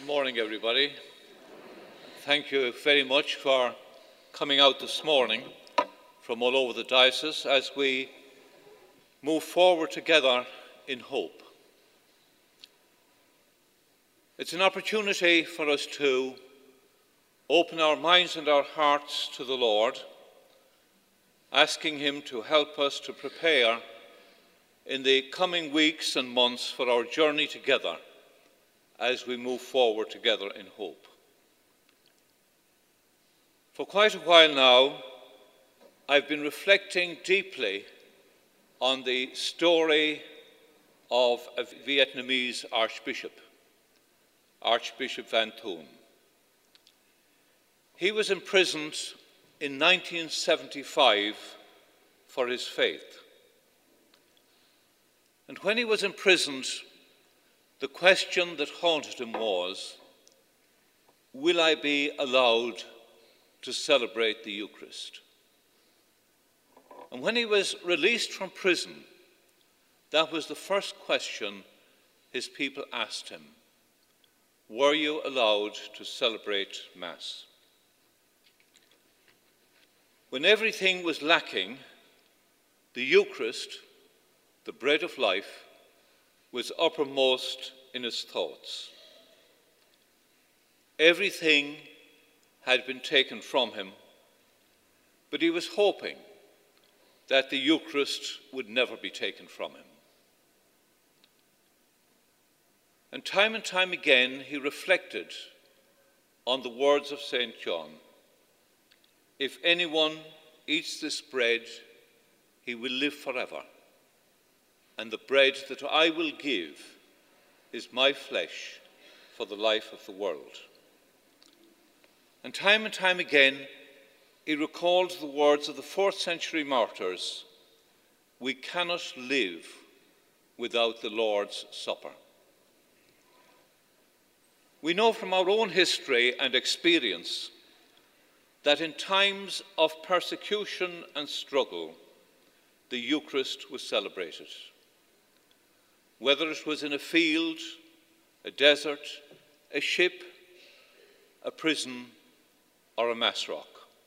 morning, everybody. Thank you very much for coming out this morning from all over the diocese as we move forward together in hope. It's an opportunity for us to open our minds and our hearts to the Lord, asking Him to help us to prepare in the coming weeks and months for our journey together as we move forward together in hope. For quite a while now, I've been reflecting deeply on the story of a Vietnamese archbishop, Archbishop Van Thuan. He was imprisoned in 1975 for his faith. And when he was imprisoned, the question that haunted him was, will I be allowed to celebrate the Eucharist? And when he was released from prison, that was the first question his people asked him. Were you allowed to celebrate Mass? When everything was lacking, the Eucharist, the bread of life, was uppermost in his thoughts. Everything had been taken from him, but he was hoping that the Eucharist would never be taken from him. And time again, he reflected on the words of St. John. If anyone eats this bread, he will live forever. And the bread that I will give is my flesh for the life of the world. And time again, he recalled the words of the 4th century martyrs, we cannot live without the Lord's Supper. We know from our own history and experience that in times of persecution and struggle, the Eucharist was celebrated. Whether it was in a field, a desert, a ship, a prison, or a mass rock.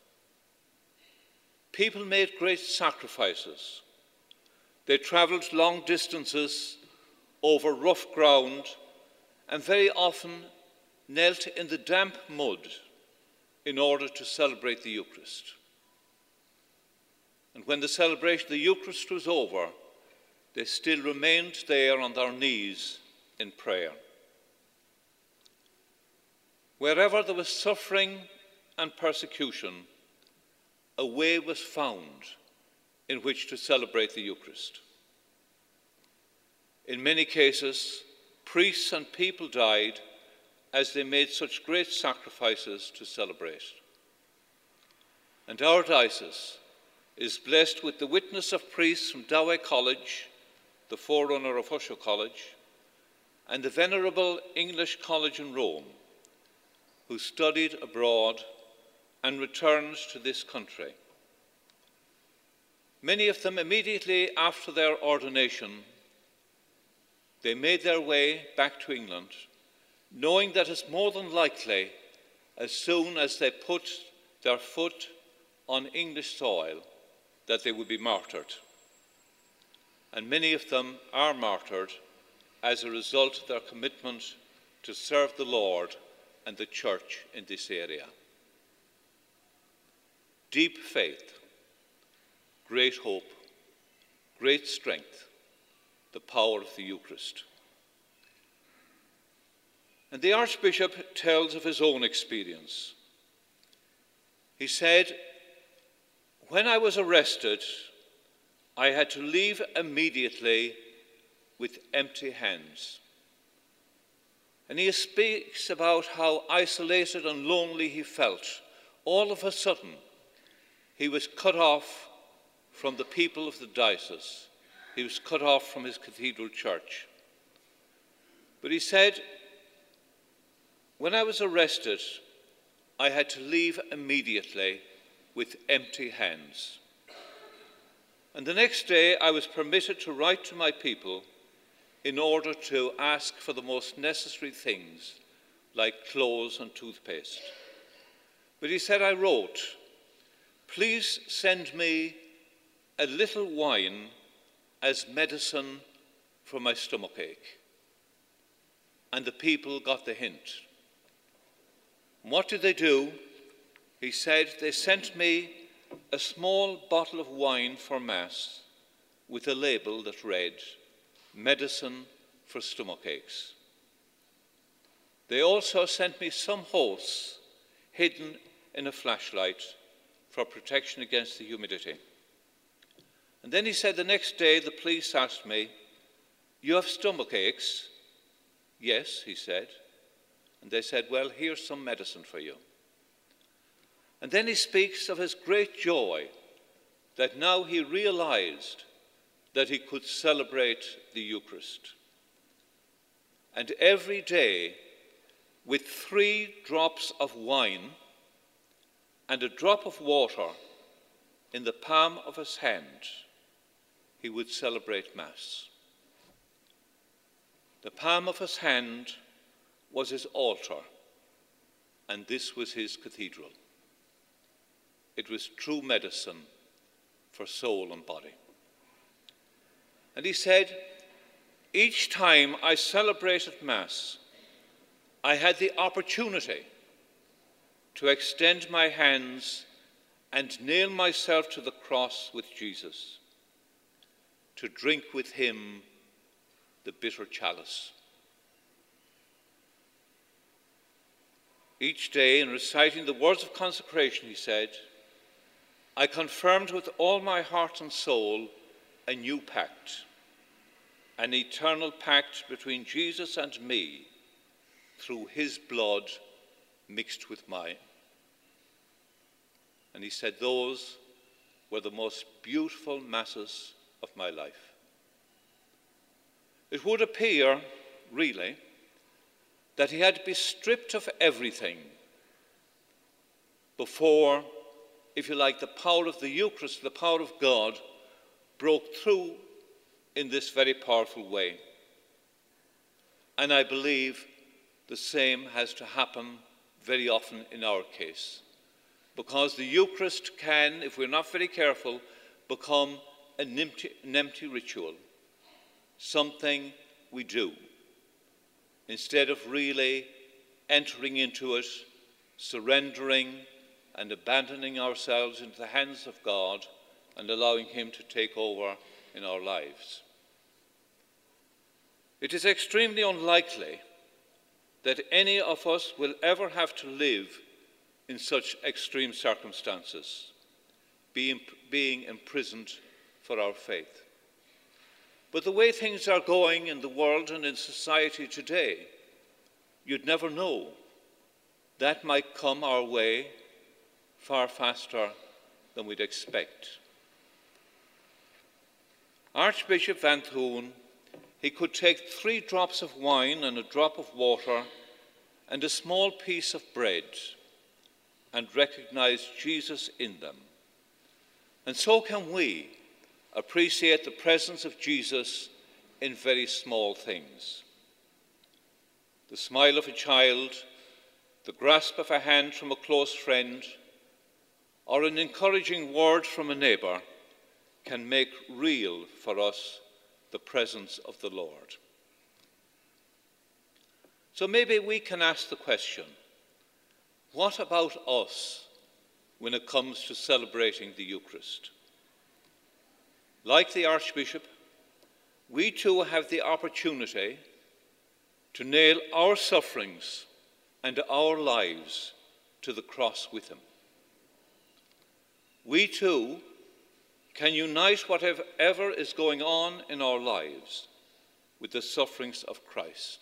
People made great sacrifices. They travelled long distances over rough ground and very often knelt in the damp mud in order to celebrate the Eucharist. And when the celebration of the Eucharist was over, they still remained there on their knees in prayer. Wherever there was suffering and persecution, a way was found in which to celebrate the Eucharist. In many cases, priests and people died as they made such great sacrifices to celebrate. And our diocese is blessed with the witness of priests from Dowey College, the forerunner of Usher College, and the venerable English College in Rome, who studied abroad and returned to this country. Many of them, immediately after their ordination, they made their way back to England, knowing that it's more than likely, as soon as they put their foot on English soil, that they would be martyred. And many of them are martyred as a result of their commitment to serve the Lord and the Church in this area. Deep faith, great hope, great strength, the power of the Eucharist. And the Archbishop tells of his own experience. He said, when I was arrested, I had to leave immediately with empty hands. And he speaks about how isolated and lonely he felt. All of a sudden, he was cut off from the people of the diocese. He was cut off from his cathedral church. But he said, when I was arrested, I had to leave immediately with empty hands. And the next day, I was permitted to write to my people in order to ask for the most necessary things, like clothes and toothpaste. But he said, I wrote, please send me a little wine as medicine for my stomachache. And the people got the hint. What did they do? He said, they sent me a small bottle of wine for Mass with a label that read, medicine for stomachaches. They also sent me some hose hidden in a flashlight for protection against the humidity. And then he said the next day the police asked me, you have stomach aches? Yes, he said. And they said, well, here's some medicine for you. And then he speaks of his great joy that now he realized that he could celebrate the Eucharist. And every day, with 3 drops of wine and a drop of water in the palm of his hand, he would celebrate Mass. The palm of his hand was his altar, and this was his cathedral. It was true medicine for soul and body. And he said, each time I celebrated Mass, I had the opportunity to extend my hands and nail myself to the cross with Jesus, to drink with him the bitter chalice. Each day, in reciting the words of consecration, he said, I confirmed with all my heart and soul a new pact, an eternal pact between Jesus and me through his blood mixed with mine. And he said those were the most beautiful Masses of my life. It would appear, really, that he had to be stripped of everything before, if you like, the power of the Eucharist, the power of God, broke through in this very powerful way. And I believe the same has to happen very often in our case, because the Eucharist can, if we're not very careful, become an empty ritual, something we do, instead of really entering into it, surrendering and abandoning ourselves into the hands of God and allowing him to take over in our lives. It is extremely unlikely that any of us will ever have to live in such extreme circumstances, being imprisoned for our faith. But the way things are going in the world and in society today, you'd never know. That might come our way far faster than we'd expect. Archbishop Van Thoen, he could take 3 drops of wine and a drop of water and a small piece of bread and recognize Jesus in them. And so can we appreciate the presence of Jesus in very small things. The smile of a child, the grasp of a hand from a close friend, or an encouraging word from a neighbour can make real for us the presence of the Lord. So maybe we can ask the question, what about us when it comes to celebrating the Eucharist? Like the Archbishop, we too have the opportunity to nail our sufferings and our lives to the cross with him. We too can unite whatever is going on in our lives with the sufferings of Christ.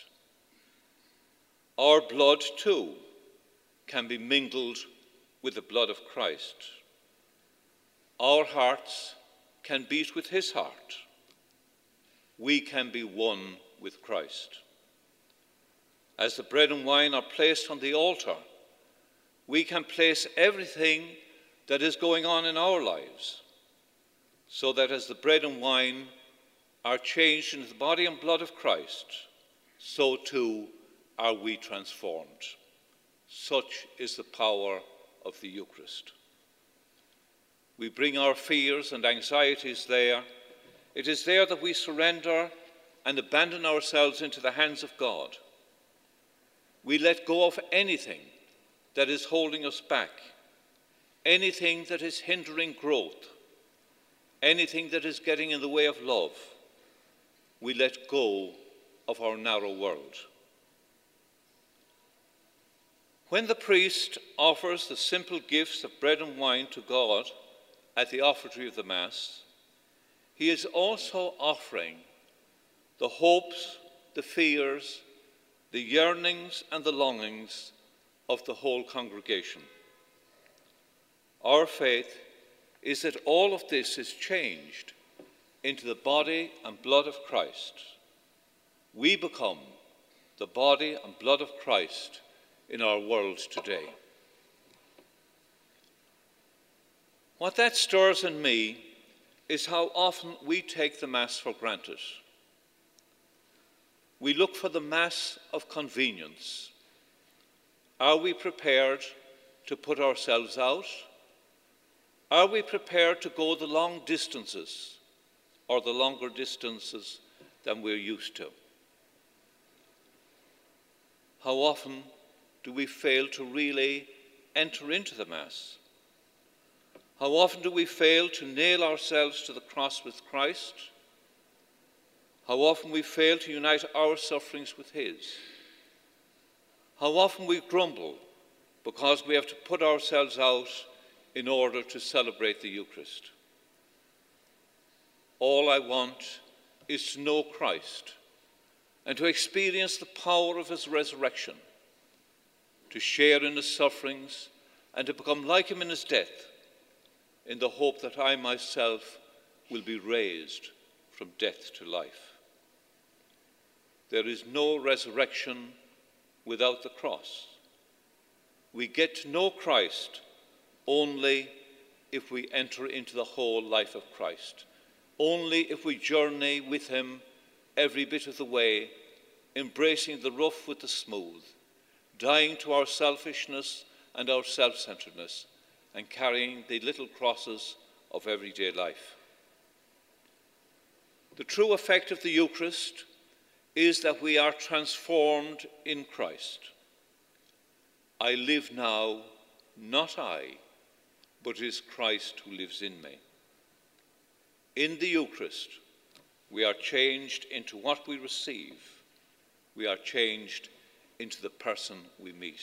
Our blood too can be mingled with the blood of Christ. Our hearts can beat with his heart. We can be one with Christ. As the bread and wine are placed on the altar, we can place everything that is going on in our lives, so that as the bread and wine are changed into the body and blood of Christ, so too are we transformed. Such is the power of the Eucharist. We bring our fears and anxieties there. It is there that we surrender and abandon ourselves into the hands of God. We let go of anything that is holding us back, anything that is hindering growth, anything that is getting in the way of love. We let go of our narrow world. When the priest offers the simple gifts of bread and wine to God at the offertory of the Mass, he is also offering the hopes, the fears, the yearnings and the longings of the whole congregation. Our faith is that all of this is changed into the body and blood of Christ. We become the body and blood of Christ in our world today. What that stirs in me is how often we take the Mass for granted. We look for the Mass of convenience. Are we prepared to put ourselves out? Are we prepared to go the long distances or the longer distances than we're used to? How often do we fail to really enter into the Mass? How often do we fail to nail ourselves to the cross with Christ? How often we fail to unite our sufferings with his? How often we grumble because we have to put ourselves out in order to celebrate the Eucharist. All I want is to know Christ and to experience the power of his resurrection, to share in his sufferings and to become like him in his death, in the hope that I myself will be raised from death to life. There is no resurrection without the cross. We get to know Christ only if we enter into the whole life of Christ, only if we journey with him every bit of the way, embracing the rough with the smooth, dying to our selfishness and our self-centeredness, and carrying the little crosses of everyday life. The true effect of the Eucharist is that we are transformed in Christ. I live now, not I, but it is Christ who lives in me. In the Eucharist, we are changed into what we receive. We are changed into the person we meet.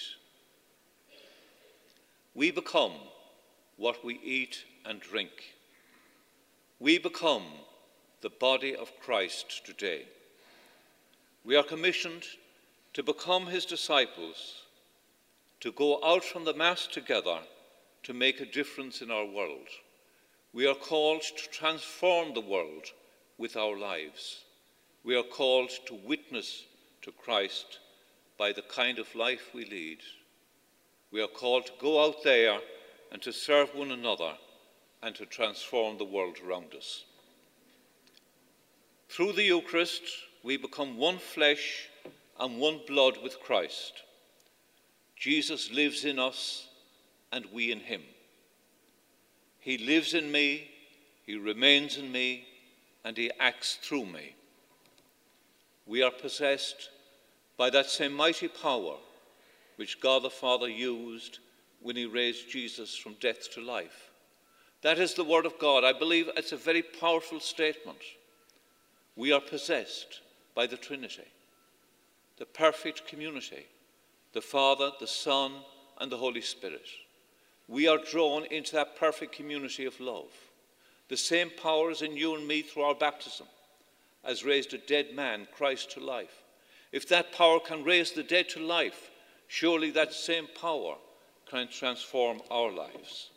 We become what we eat and drink. We become the body of Christ today. We are commissioned to become his disciples, to go out from the Mass together to make a difference in our world. We are called to transform the world with our lives. We are called to witness to Christ by the kind of life we lead. We are called to go out there and to serve one another and to transform the world around us. Through the Eucharist, we become one flesh and one blood with Christ. Jesus lives in us and we in him. He lives in me, he remains in me, and he acts through me. We are possessed by that same mighty power which God the Father used when he raised Jesus from death to life. That is the word of God. I believe it's a very powerful statement. We are possessed by the Trinity, the perfect community, the Father, the Son, and the Holy Spirit. We are drawn into that perfect community of love. The same power is in you and me through our baptism, as raised a dead man, Christ, to life. If that power can raise the dead to life, surely that same power can transform our lives.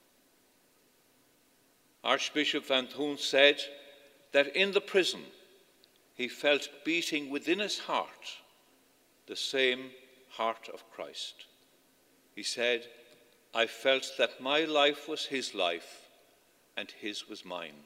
Archbishop Van Thoon said that in the prison he felt beating within his heart the same heart of Christ. He said, I felt that my life was his life and his was mine.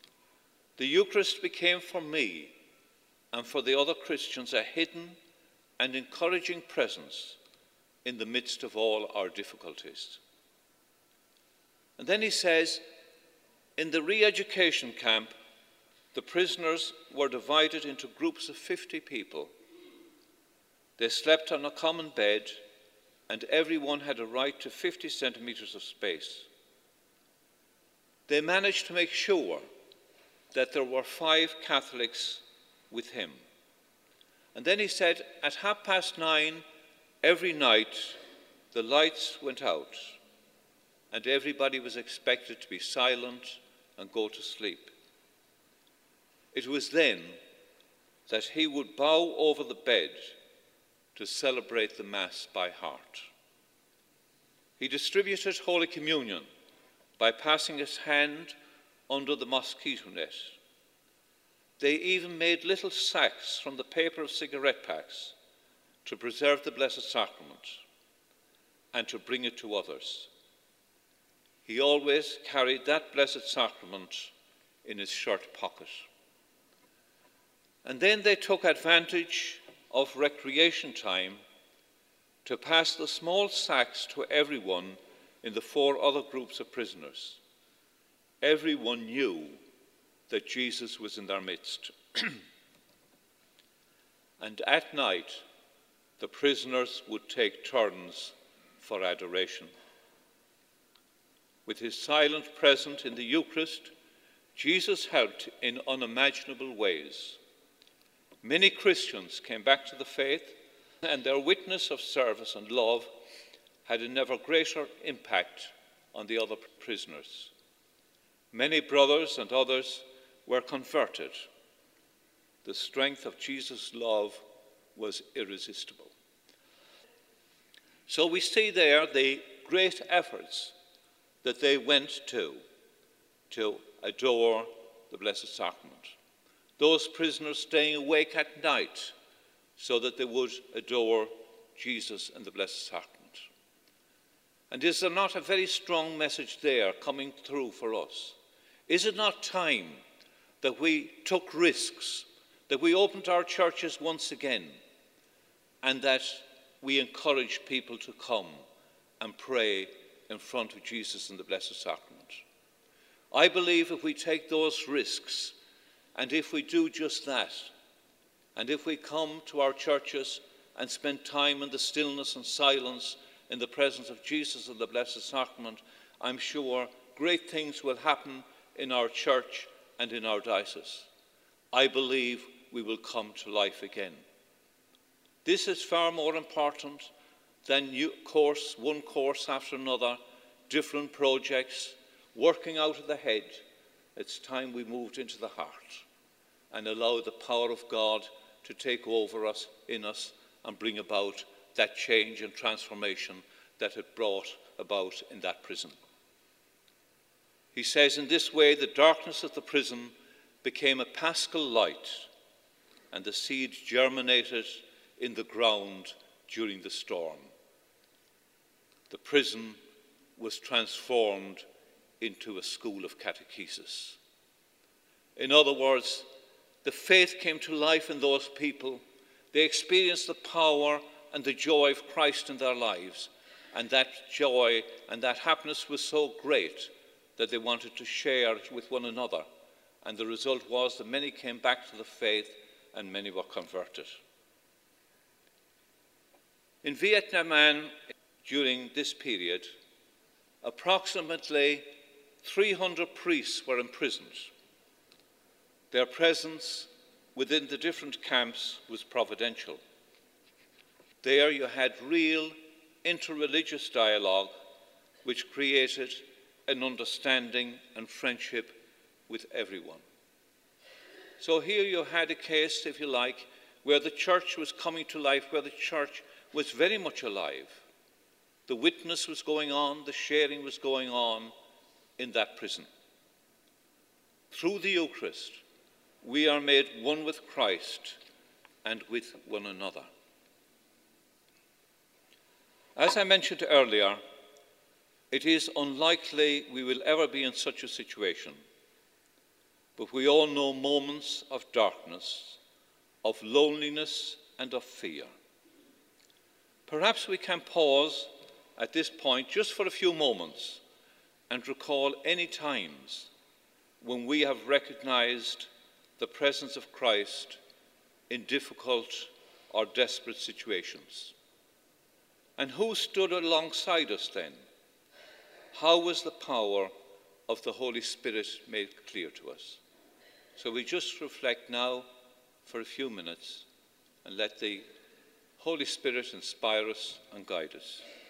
The Eucharist became for me and for the other Christians a hidden and encouraging presence in the midst of all our difficulties. And then he says, in the re-education camp, the prisoners were divided into groups of 50 people. They slept on a common bed, and everyone had a right to 50 centimeters of space. They managed to make sure that there were 5 Catholics with him. And then he said, at 9:30 every night, the lights went out, and everybody was expected to be silent and go to sleep. It was then that he would bow over the bed to celebrate the Mass by heart. He distributed Holy Communion by passing his hand under the mosquito net. They even made little sacks from the paper of cigarette packs to preserve the Blessed Sacrament and to bring it to others. He always carried that Blessed Sacrament in his shirt pocket. And then they took advantage of recreation time to pass the small sacks to everyone in the 4 other groups of prisoners. Everyone knew that Jesus was in their midst. And at night, the prisoners would take turns for adoration. With his silent presence in the Eucharist, Jesus helped in unimaginable ways. Many Christians came back to the faith, and their witness of service and love had a never greater impact on the other prisoners. Many brothers and others were converted. The strength of Jesus' love was irresistible. So we see there the great efforts that they went to adore the Blessed Sacrament. Those prisoners staying awake at night so that they would adore Jesus and the Blessed Sacrament. And is there not a very strong message there coming through for us? Is it not time that we took risks, that we opened our churches once again, and that we encourage people to come and pray in front of Jesus and the Blessed Sacrament? I believe if we take those risks, and if we do just that, and if we come to our churches and spend time in the stillness and silence in the presence of Jesus and the Blessed Sacrament, I'm sure great things will happen in our church and in our diocese. I believe we will come to life again. This is far more important than one course after another, different projects, working out of the head. It's time we moved into the heart and allow the power of God to take over us, in us, and bring about that change and transformation that it brought about in that prison. He says, in this way, the darkness of the prison became a paschal light, and the seed germinated in the ground during the storm. The prison was transformed into a school of catechesis. In other words, the faith came to life in those people. They experienced the power and the joy of Christ in their lives, and that joy and that happiness was so great that they wanted to share it with one another. And the result was that many came back to the faith and many were converted. In Vietnam, during this period, approximately 300 priests were imprisoned. Their presence within the different camps was providential. There you had real interreligious dialogue which created an understanding and friendship with everyone. So here you had a case, if you like, where the church was coming to life, where the church was very much alive. The witness was going on, the sharing was going on in that prison. Through the Eucharist, we are made one with Christ and with one another. As I mentioned earlier, it is unlikely we will ever be in such a situation, but we all know moments of darkness, of loneliness and of fear. Perhaps we can pause at this point just for a few moments and recall any times when we have recognized the presence of Christ in difficult or desperate situations. And who stood alongside us then? How was the power of the Holy Spirit made clear to us? So we just reflect now for a few minutes and let the Holy Spirit inspire us and guide us.